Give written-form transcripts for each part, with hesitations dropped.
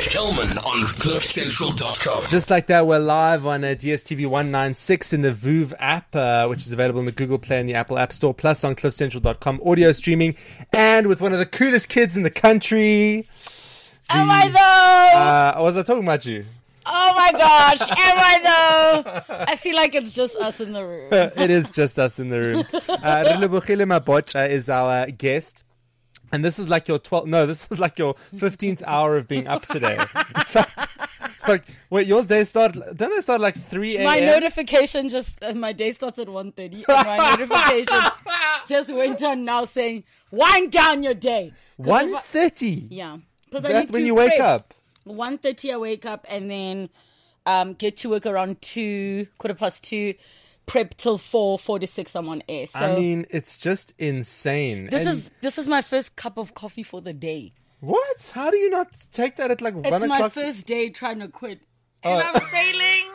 Kelman on CliffCentral.com. Just like that, we're live on DSTV 196 in the VOOV app, which is available in the Google Play and the Apple App Store, plus on CliffCentral.com, audio streaming, and with one of the coolest kids in the country. Am I though? Was I talking about you? Oh my gosh, am I though? I feel like it's just us in the room. It is just us in the room. Relebohile Mabotja is our guest. And this is like your 15th hour of being up today. In fact, wait, yours day don't they start like 3 a.m.? My notification my day starts at 1:30. And my notification just went on now saying, wind down your day. 1:30? Yeah. Because I need when you wake up? 1:30 I wake up and then get to work around 2:15, prep till 4 to 6 I'm on air. So I mean, it's just insane. This is my first cup of coffee for the day. What? How do you not take that at like 1 o'clock? It's my first day trying to quit. And I'm failing.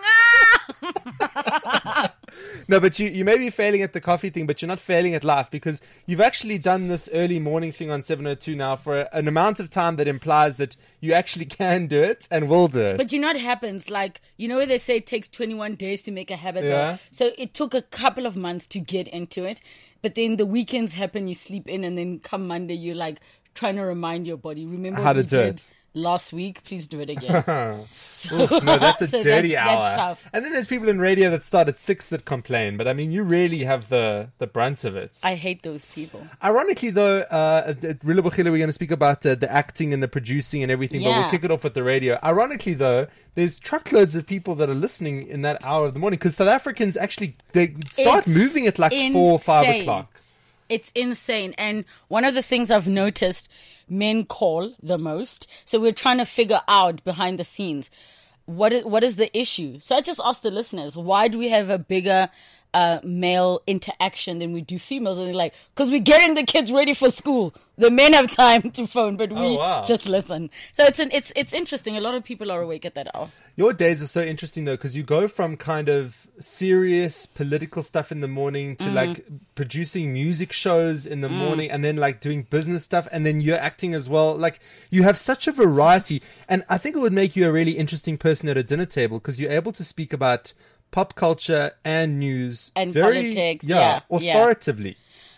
No, but you may be failing at the coffee thing, but you're not failing at life, because you've actually done this early morning thing on 702 now for an amount of time that implies that you actually can do it and will do it. But you know what happens? Like, you know where they say it takes 21 days to make a habit? Yeah. So it took a couple of months to get into it. But then the weekends happen, you sleep in, and then come Monday, you're like trying to remind your body, remember how what to we do did it last week? Please do it again. Oof, no, that's a dirty hour. That's tough. And then there's people in radio that start at 6 that complain. But I mean, you really have the brunt of it. I hate those people. Ironically, though, at Relebohile, we're going to speak about the acting and the producing and everything, but we'll kick it off with the radio. Ironically, though, there's truckloads of people that are listening in that hour of the morning, because South Africans actually they start moving at like 4 or 5 o'clock. It's insane. And one of the things I've noticed, men call the most. So we're trying to figure out behind the scenes, what is the issue? So I just asked the listeners, why do we have a bigger male interaction than we do females? And they're like, because we're getting the kids ready for school. The men have time to phone, but we just listen. So it's interesting. A lot of people are awake at that hour. Your days are so interesting, though, because you go from kind of serious political stuff in the morning to like producing music shows in the morning, and then like doing business stuff, and then you're acting as well. Like, you have such a variety, and I think it would make you a really interesting person at a dinner table, because you're able to speak about pop culture and news and politics, authoritatively.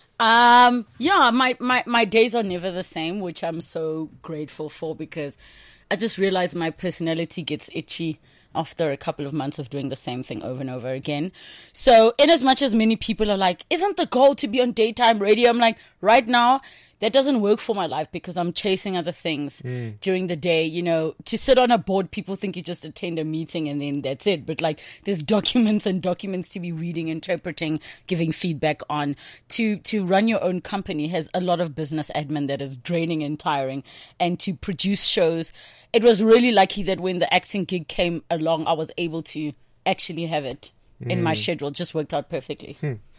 My days are never the same, which I'm so grateful for, because I just realized my personality gets itchy after a couple of months of doing the same thing over and over again. So in as much as many people are like, isn't the goal to be on daytime radio? I'm like, right now, that doesn't work for my life, because I'm chasing other things during the day. You know, to sit on a board, people think you just attend a meeting and then that's it. But like, there's documents to be reading, interpreting, giving feedback on. To run your own company has a lot of business admin that is draining and tiring. And to produce shows, it was really lucky that when the acting gig came along, I was able to actually have it in my schedule. It just worked out perfectly.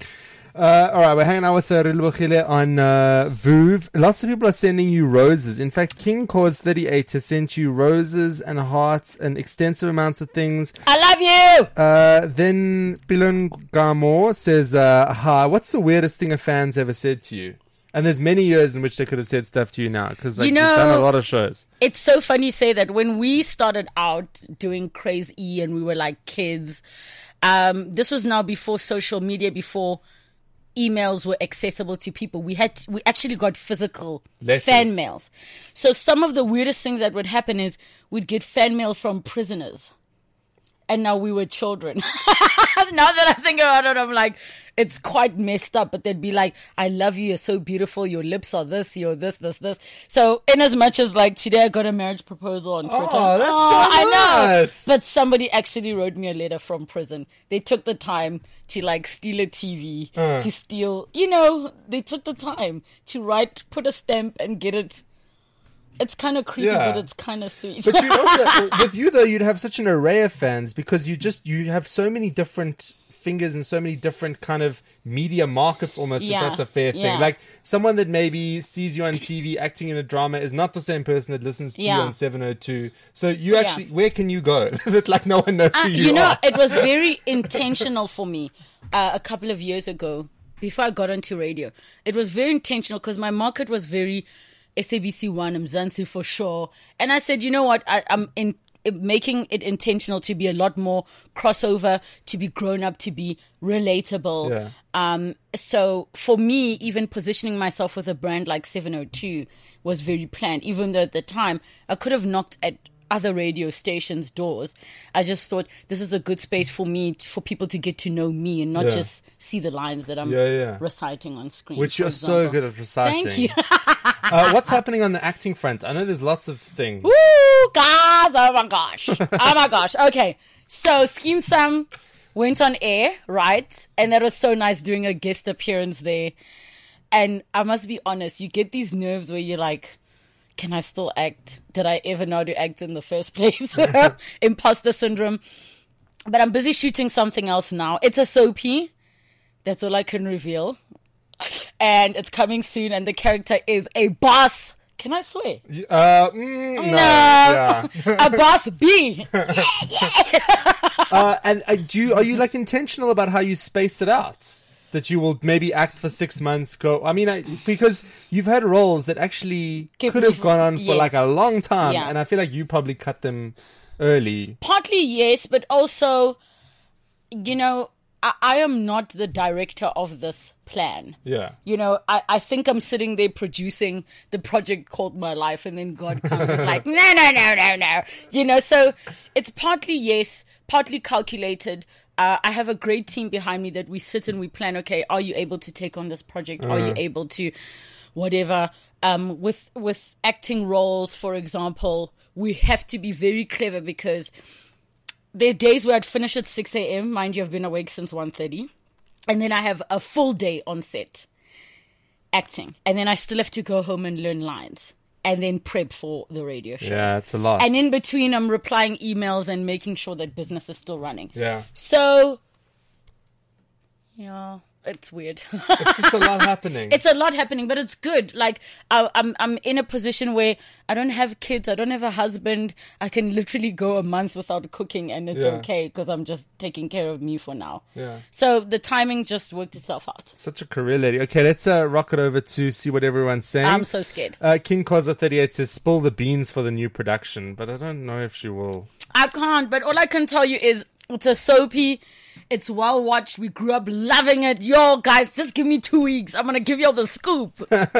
All right, we're hanging out with Relebohile on VOOV. Lots of people are sending you roses. In fact, King Cause 38 has sent you roses and hearts and extensive amounts of things. I love you! Then Pilon Gamo says, hi, what's the weirdest thing a fan's ever said to you? And there's many years in which they could have said stuff to you now, because like, you've done a lot of shows. It's so funny you say that. When we started out doing Craze E and we were like kids, this was now before social media, before emails were accessible to people. We actually got physical fan mails. So some of the weirdest things that would happen is we'd get fan mail from prisoners. And now we were children. Now that I think about it, I'm like, it's quite messed up. But they'd be like, I love you. You're so beautiful. Your lips are this. You're this. So in as much as like today I got a marriage proposal on Twitter. Oh, that's so nice. I know. But somebody actually wrote me a letter from prison. They took the time to like steal a TV, to steal, they took the time to put a stamp and get it. It's kind of creepy, but it's kind of sweet. But you also, with you though, you'd have such an array of fans, because you have so many different fingers and so many different kind of media markets almost, if that's a fair thing. Like, someone that maybe sees you on TV acting in a drama is not the same person that listens to you on 702. So you actually, where can you go that like no one knows who you are? It was very intentional for me a couple of years ago, before I got onto radio. It was very intentional, because my market was very SABC One, Mzansi for sure. And I said, you know what? I'm making it intentional to be a lot more crossover, to be grown up, to be relatable. Yeah. So for me, even positioning myself with a brand like 702 was very planned, even though at the time I could have knocked at other radio stations' doors. I just thought this is a good space for me, for people to get to know me and not just see the lines that I'm reciting on screen. Which you're so good at reciting. Thank you. What's happening on the acting front? I know there's lots of things. Woo, guys! Oh my gosh! Oh my gosh! Okay, so Scheme Sam went on air, right? And that was so nice doing a guest appearance there. And I must be honest, you get these nerves where you're like, can I still act? Did I ever know to act in the first place? Imposter syndrome. But I'm busy shooting something else now. It's a soapy. That's all I can reveal. And it's coming soon. And the character is a boss. Can I swear? No. Yeah. A boss B. And are you like intentional about how you space it out? That you will maybe act for 6 months, because you've had roles that actually could have gone on for like a long time, and I feel like you probably cut them early. Partly yes, but also, you know, I am not the director of this plan. Yeah. You know, I think I'm sitting there producing the project called My Life, and then God comes and is like, no. You know, so it's partly yes, partly calculated. I have a great team behind me that we sit and we plan, okay, are you able to take on this project? Are you able to whatever? With acting roles, for example, we have to be very clever because there are days where I'd finish at 6 a.m. Mind you, I've been awake since 1:30. And then I have a full day on set acting. And then I still have to go home and learn lines. And then prep for the radio show. Yeah, it's a lot. And in between, I'm replying emails and making sure that business is still running. Yeah. So, yeah, it's weird. It's just a lot happening. It's a lot happening, but it's good. Like, I'm in a position where I don't have kids. I don't have a husband. I can literally go a month without cooking and it's okay because I'm just taking care of me for now. Yeah. So the timing just worked itself out. Such a career lady. Okay, let's rock it over to see what everyone's saying. I'm so scared. King Koza 38 says, spill the beans for the new production, but I don't know if she will. I can't, but all I can tell you is it's a soapy. It's well watched. We grew up loving it. Yo, guys, just give me 2 weeks. I'm going to give you all the scoop.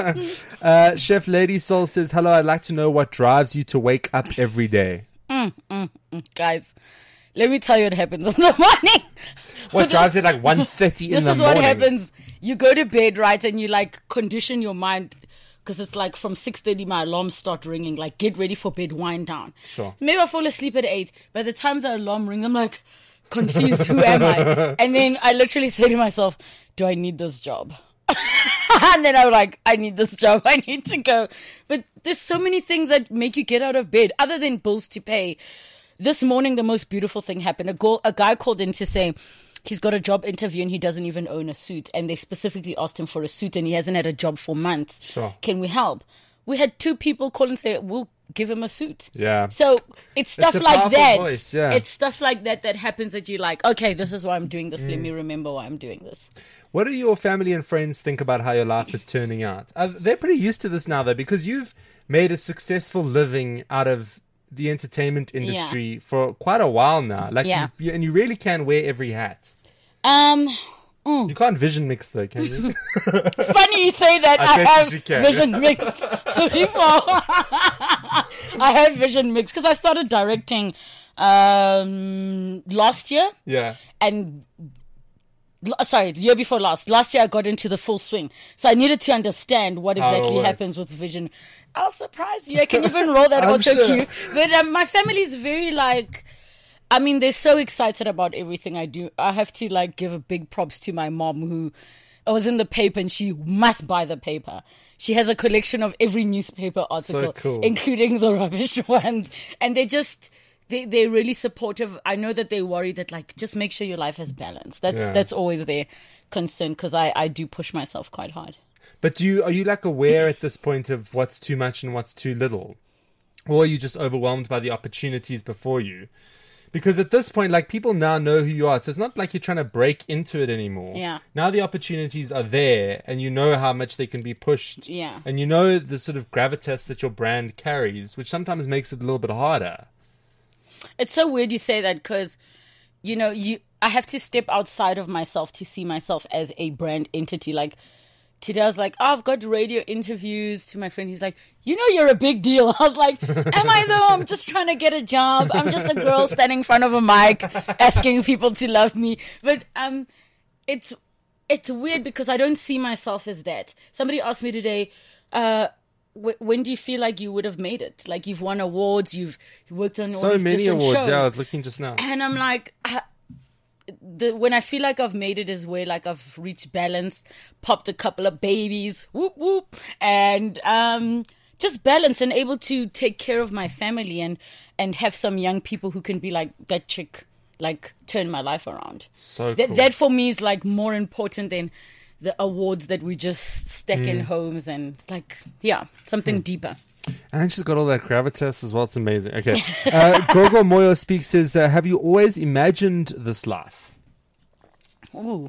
Chef Lady Soul says, hello, I'd like to know what drives you to wake up every day. Guys, let me tell you what happens in the morning. What drives it like 1:30 in the morning? This is what happens. You go to bed, right, and you like condition your mind because it's like from 6:30 my alarms start ringing, like get ready for bed, wind down. Sure. Maybe I fall asleep at 8. By the time the alarm rings, I'm like confused. Who am I? And then I literally say to myself, do I need this job? And then I'm like, I need this job. I need to go. But there's so many things that make you get out of bed other than bills to pay. This morning, the most beautiful thing happened. A guy called in to say he's got a job interview and he doesn't even own a suit. And they specifically asked him for a suit and he hasn't had a job for months. Sure. Can we help? We had 2 people call and say, we'll give him a suit. Yeah. So it's stuff It's a like powerful that. voice, yeah. It's stuff like that that happens that you're like, okay, this is why I'm doing this. Let me remember why I'm doing this. What do your family and friends think about how your life is turning out? They're pretty used to this now, though, because you've made a successful living out of the entertainment industry for quite a while now. Like, Yeah. and you really can wear every hat. You can't vision mix, though, can you? Funny you say that. I bet have you can. vision mix before. I have vision mix because I started directing last year. Yeah. And the year before last. Last year I got into the full swing. So I needed to understand what How it exactly works. happens with vision. I'll surprise you. I can even roll that I'm auto sure. cue. But my family is very like, I mean, they're so excited about everything I do. I have to like give a big props to my mom who I was in the paper and she must buy the paper. She has a collection of every newspaper article, cool. including the rubbish ones. And they're really supportive. I know that they worry that like, just make sure your life has balance. That's always their concern because I do push myself quite hard. But are you like aware at this point of what's too much and what's too little? Or are you just overwhelmed by the opportunities before you? Because at this point, like, people now know who you are. So it's not like you're trying to break into it anymore. Yeah. Now the opportunities are there and you know how much they can be pushed. Yeah. And you know the sort of gravitas that your brand carries, which sometimes makes it a little bit harder. It's so weird you say that because, I have to step outside of myself to see myself as a brand entity. Like, today I was like, I've got radio interviews to my friend. He's like, you're a big deal. I was like, am I though? I'm just trying to get a job. I'm just a girl standing in front of a mic asking people to love me. But it's weird because I don't see myself as that. Somebody asked me today, when do you feel like you would have made it? Like, you've won awards, you've worked on all these many different awards. shows. Yeah, I was looking just now. And I'm like, when I feel like I've made it is where like I've reached balance, popped a couple of babies, whoop whoop, and just balance and able to take care of my family and have some young people who can be like, that chick, like, turn my life around. So cool. That for me is like more important than the awards that we just stack in homes and like, something deeper. And she's got all that gravitas as well. It's amazing. Okay. Gogo Moyo speaks, says, have you always imagined this life? Ooh.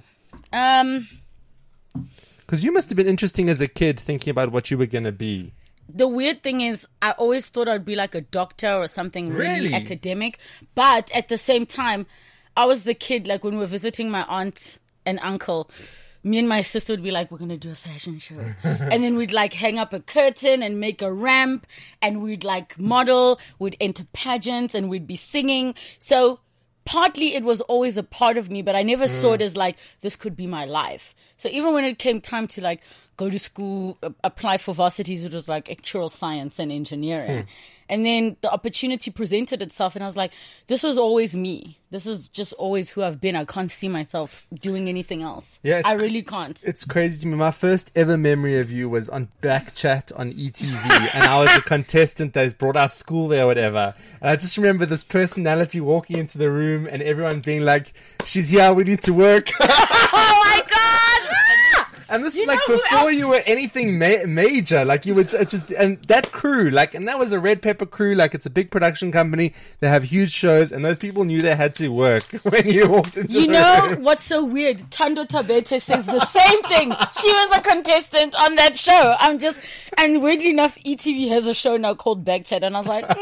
Because you must have been interesting as a kid thinking about what you were going to be. The weird thing is, I always thought I'd be like a doctor or something really Really? academic. But at the same time, I was the kid, like when we were visiting my aunt and uncle, me and my sister would be like, we're going to do a fashion show. And then we'd like hang up a curtain and make a ramp and we'd like model, we'd enter pageants and we'd be singing. So partly it was always a part of me, but I never saw it as like, this could be my life. So even when it came time to like go to school, apply for varsities, it was like actuarial science and engineering. And then the opportunity presented itself and I was like, this was always me. This is just always who I've been. I can't see myself doing anything else. Yeah, I really can't. It's crazy to me. My first ever memory of you was on Backchat on ETV, and I was a contestant that brought our school there or whatever. And I just remember this personality walking into the room and everyone being like, she's here, we need to work. Oh my God! And this You is like know who before else? you were anything major. Like you were just, and that crew, like, and that was a Red Pepper crew. Like, it's a big production company. They have huge shows, and those people knew they had to work when you walked into You the know room. what's so weird? Tando Tabete says the same thing. She was a contestant on that show. And weirdly enough, ETV has a show now called Backchat, and I was like,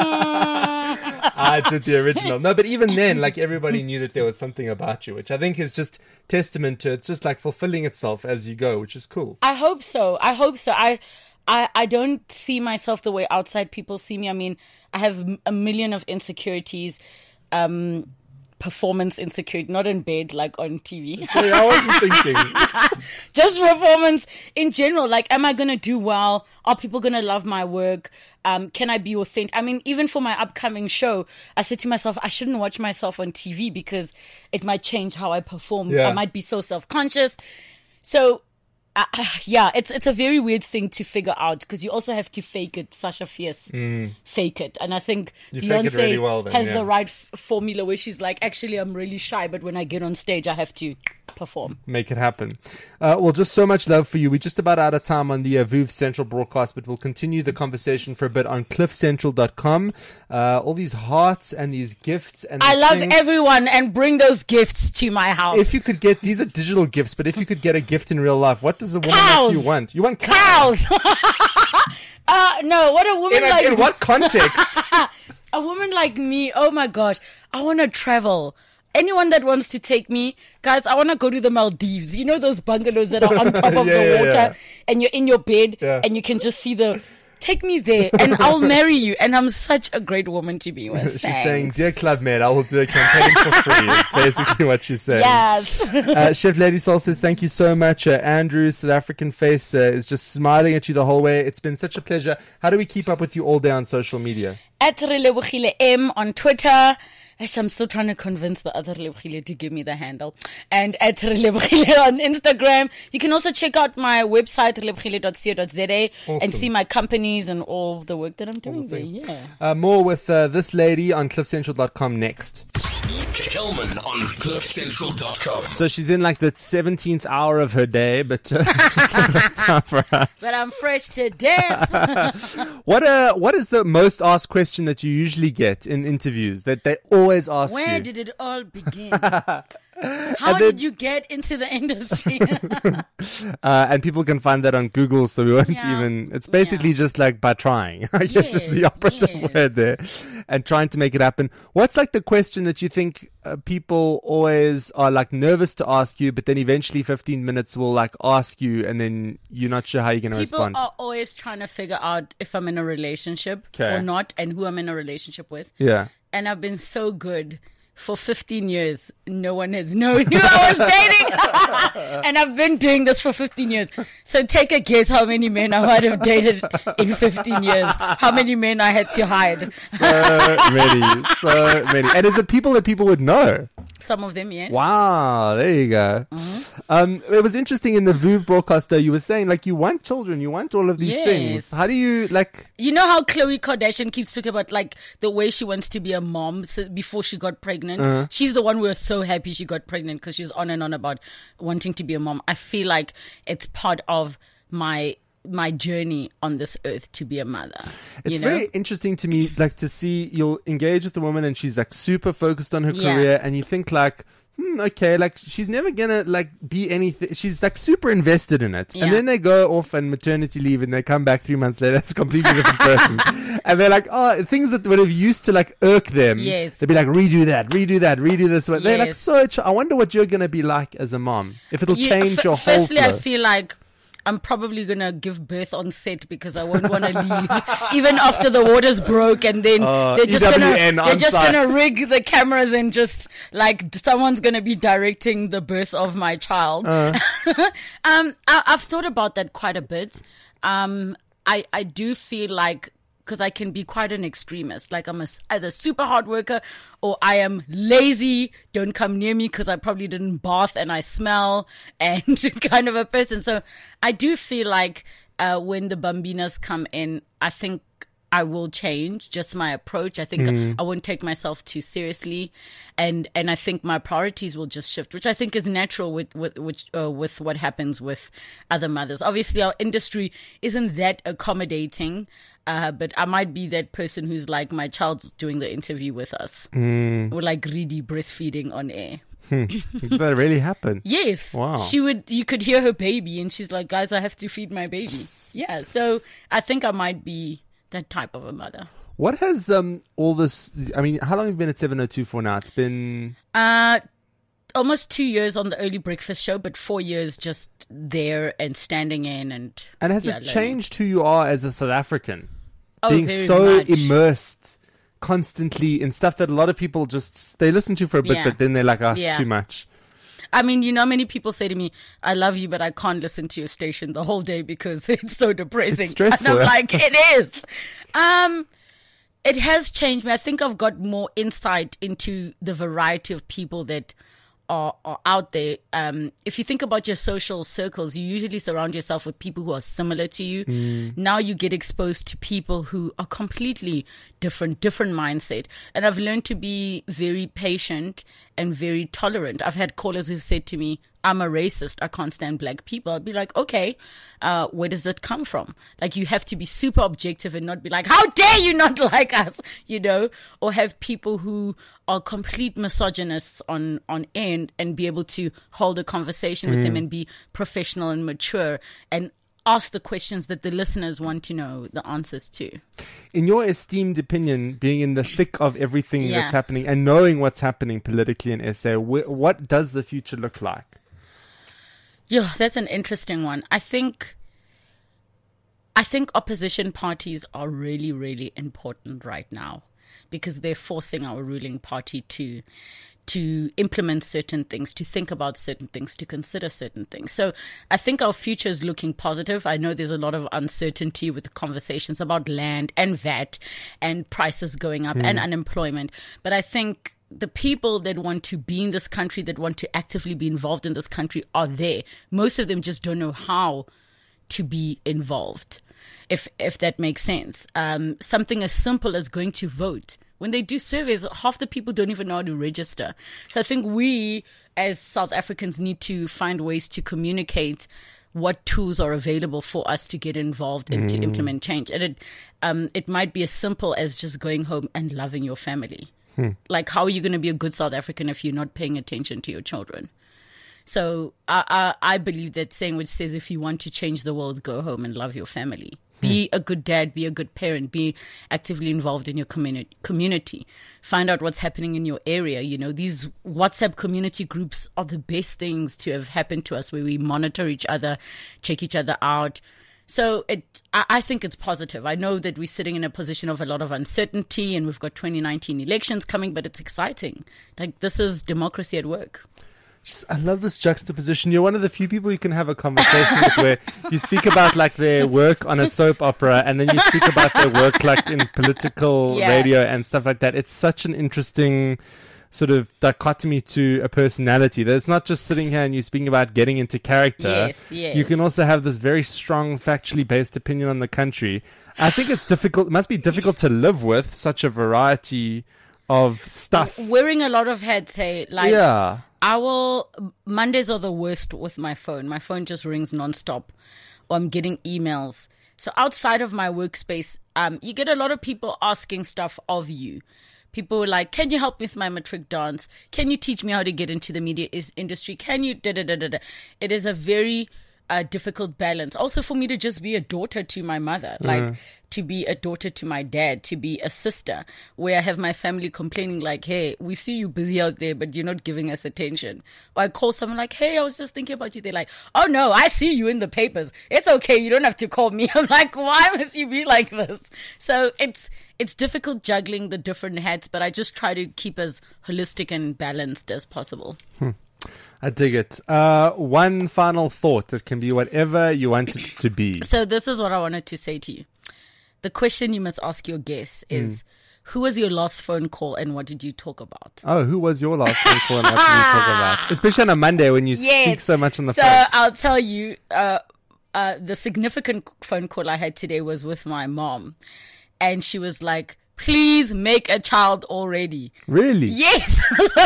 I did the original. No, but even then, like, everybody knew that there was something about you, which I think is just testament to it's just like fulfilling itself as you go, which is cool. I hope so. I don't see myself the way outside people see me. I mean, I have a million of insecurities, performance insecurity, not in bed, like on TV. So I wasn't thinking. Just performance in general. Like, am I going to do well? Are people going to love my work? Can I be authentic? I mean, even for my upcoming show, I said to myself, I shouldn't watch myself on TV because it might change how I perform. Yeah. I might be so self-conscious. So, it's a very weird thing to figure out because you also have to fake it. Sasha Fierce fake it, and I think You fake it Beyonce really well then, has yeah. the right formula where she's like, actually, I'm really shy, but when I get on stage, I have to perform. Make it happen. Well, just so much love for you. We're just about out of time on the VOOV Central broadcast, but we'll continue the conversation for a bit on cliffcentral.com. All these hearts and these gifts. And I these love things. everyone and bring those gifts to my house. If you could get, these are digital gifts, but if you could get a gift in real life, what does a woman Cows. like you want? You want cows? Cows! No, what a woman like In what context? A woman like me, oh my gosh, I want to travel. Anyone that wants to take me, guys, I want to go to the Maldives. You know those bungalows that are on top of the water and you're in your bed and you can just see take me there and I'll marry you. And I'm such a great woman to be with. She's saying, dear Club Med, I will do a campaign for free. Is basically what she's saying. Yes. Chef Lady Soul says, thank you so much. Andrew, South African face, is just smiling at you the whole way. It's been such a pleasure. How do we keep up with you all day on social media? At Relebohile M on Twitter. Actually, I'm still trying to convince the other Relebohile to give me the handle. And at Relebohile on Instagram. You can also check out my website, relebohile.co.za, and see my companies and all the work that I'm doing there. Yeah. More with this lady on cliffcentral.com next. Kelman on CliffCentral.com. So she's in like the 17th hour of her day, but she's got time for us. But I'm fresh to death. What is the most asked question that you usually get in interviews that they always ask you? Where did it all begin? How did you get into the industry? And people can find that on Google, so we won't Yeah. even. It's basically just like by trying. I guess is the Yes, operative yes. word there, and trying to make it happen. What's like the question that you think people always are like nervous to ask you, but then eventually 15 minutes will like ask you, and then you're not sure how you're going to People respond? are always trying to figure out if I'm in a relationship Okay. or not, and who I'm in a relationship with. Yeah. And I've been so good. For 15 years, no one has known who I was dating. And I've been doing this for 15 years. So take a guess how many men I might have dated in 15 years. How many men I had to hide. So many. And is it people that people would know? Some of them, yes. Wow, there you go. It was interesting in the VOOV broadcast though, you were saying like you want children, you want all of these things. Yes. How do you like... You know how Khloe Kardashian keeps talking about like the way she wants to be a mom before she got pregnant? She's the one we were so happy she got pregnant because she was on and on about wanting to be a mom. I feel like it's part of my journey on this earth to be a mother. It's very interesting to me, like to see you'll engage with a woman and she's like super focused on her career, and you think like, okay, like she's never gonna like be anything. She's like super invested in it, and then they go off on maternity leave and they come back 3 months later. It's a completely different person, and they're like, oh, things that would have used to like irk them. Yes. They'd be like, redo that, redo this. Yes. They're like, Yes. I wonder what you're gonna be like as a mom. If it'll change your whole Firstly, flow. I feel like I'm probably going to give birth on set because I won't want to leave even after the waters broke, and then they're just EWN on site. gonna rig the cameras and just like someone's going to be directing the birth of my child. I've thought about that quite a bit. I do feel like, because I can be quite an extremist. Like I'm either super hard worker or I am lazy. Don't come near me because I probably didn't bath and I smell and kind of a person. So I do feel like when the Bambinas come in, I think I will change just my approach. I think I won't take myself too seriously, and I think my priorities will just shift, which I think is natural with what happens with other mothers. Obviously, our industry isn't that accommodating, but I might be that person who's like, my child's doing the interview with us, or like greedy breastfeeding on air. Did that really happen? Yes. Wow. You could hear her baby and she's like, guys, I have to feed my baby. Yeah. So I think I might be that type of a mother. What has all this? I mean, how long have you been at 702 for now? It's been Almost 2 years on the early breakfast show, but 4 years just there and standing in and has it learning. changed who you are as a South African? Oh, Being very so much. immersed constantly in stuff that a lot of people just they listen to for a bit, Yeah. but then they're like, oh, it's Yeah. too much. I mean, you know, many people say to me, I love you, but I can't listen to your station the whole day because it's so depressing. It's stressful. And I'm like, it is. It has changed me. I think I've got more insight into the variety of people that are out there. If you think about your social circles, you usually surround yourself with people who are similar to you. Now you get exposed to people who are completely different mindset. And I've learned to be very patient and very tolerant. I've had callers who've said to me, I'm a racist, I can't stand black people. I'd be like, okay, where does that come from? Like, you have to be super objective and not be like, how dare you not like us, you know? Or have people who are complete misogynists on end and be able to hold a conversation with them and be professional and mature and ask the questions that the listeners want to know the answers to. In your esteemed opinion, being in the thick of everything Yeah. that's happening and knowing what's happening politically in SA, what does the future look like? Yeah, that's an interesting one. I think opposition parties are really, really important right now because they're forcing our ruling party to implement certain things, to think about certain things, to consider certain things. So I think our future is looking positive. I know there's a lot of uncertainty with the conversations about land and VAT and prices going up and unemployment. But I think the people that want to be in this country, that want to actively be involved in this country are there. Most of them just don't know how to be involved, if that makes sense. Something as simple as going to vote when they do surveys, half the people don't even know how to register. So I think we as South Africans need to find ways to communicate what tools are available for us to get involved and to implement change. And it might be as simple as just going home and loving your family. Like, how are you going to be a good South African if you're not paying attention to your children? So I believe that saying which says, if you want to change the world, go home and love your family. Be a good dad, be a good parent, be actively involved in your community. Find out what's happening in your area. You know, these WhatsApp community groups are the best things to have happened to us, where we monitor each other, check each other out. So I think it's positive. I know that we're sitting in a position of a lot of uncertainty, and we've got 2019 elections coming, but it's exciting. Like, this is democracy at work. I love this juxtaposition. You're one of the few people you can have a conversation with where you speak about like their work on a soap opera, and then you speak about their work like in political radio and stuff like that. It's such an interesting sort of dichotomy to a personality. That it's not just sitting here and you're speaking about getting into character. Yes. You can also have this very strong, factually based opinion on the country. I think it's difficult. It must be difficult to live with such a variety of stuff. Wearing a lot of hats, hey, like, Mondays are the worst with my phone. My phone just rings nonstop, or I'm getting emails. So outside of my workspace, you get a lot of people asking stuff of you. People are like, can you help with my matric dance? Can you teach me how to get into the media industry? Can you da-da-da-da-da? It is a very difficult balance. Also for me to just be a daughter to my mother, like to be a daughter to my dad, to be a sister, where I have my family complaining like, hey, we see you busy out there, but you're not giving us attention. Or I call someone like, hey, I was just thinking about you. They're like, oh no, I see you in the papers. It's okay. You don't have to call me. I'm like, why must you be like this? So it's difficult juggling the different hats, but I just try to keep as holistic and balanced as possible. I dig it. One final thought. It can be whatever you want it to be. So this is what I wanted to say to you. The question you must ask your guests is, who was your last phone call and what did you talk about? Oh, who was your last phone call and what did you talk about? Especially on a Monday when you speak so much on the phone. So I'll tell you, the significant phone call I had today was with my mom. And she was like, please make a child already. Really? Yes.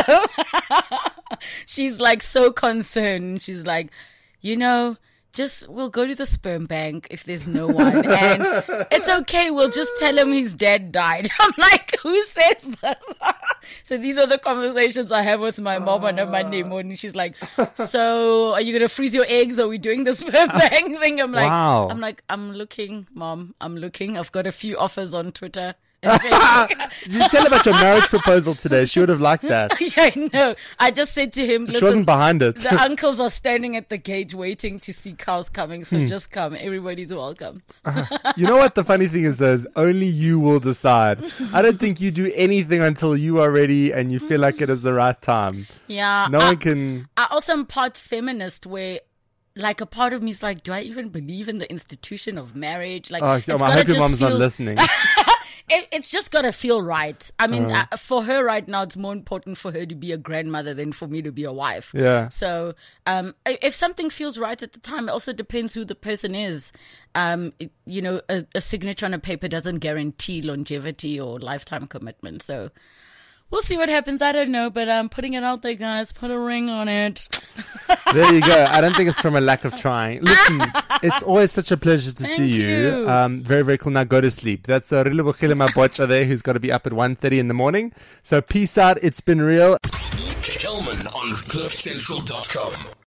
She's like so concerned. She's like, we'll go to the sperm bank if there's no one. And it's okay. We'll just tell him his dad died. I'm like, who says this? So these are the conversations I have with my mom on a Monday morning. She's like, so are you going to freeze your eggs? Are we doing the sperm bank thing? I'm like, wow. I'm looking, Mom. I'm looking. I've got a few offers on Twitter. You tell about your marriage proposal today. She would have liked that. Yeah, I know. I just said to him, listen, she wasn't behind it. The uncles are standing at the gate waiting to see cows coming, so just come. Everybody's welcome. You know what the funny thing is, though, is only you will decide. I don't think you do anything until you are ready and you feel like it is the right time. Yeah. No one can... I also am part feminist where... Like, a part of me is like, do I even believe in the institution of marriage? Like, I hope your mom's not listening. It's just got to feel right. I mean, for her right now, it's more important for her to be a grandmother than for me to be a wife. Yeah. So if something feels right at the time, it also depends who the person is. A signature on a paper doesn't guarantee longevity or lifetime commitment. So we'll see what happens. I don't know, but I'm putting it out there, guys. Put a ring on it. There you go. I don't think it's from a lack of trying. Listen, it's always such a pleasure to see you. Very, very cool. Now go to sleep. That's Rilebogile Mabotja there, who's got to be up at 1:30 in the morning. So peace out. It's been real. Kelman on CliffCentral.com.